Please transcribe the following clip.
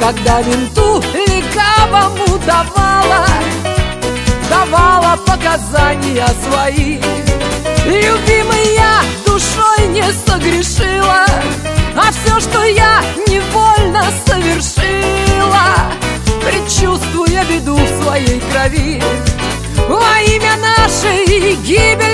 когда менту легавому давала показания свои. Любимый, я душой не согрешила, а все, что я невольно совершила, предчувствуя беду в своей крови, во имя нашей гибели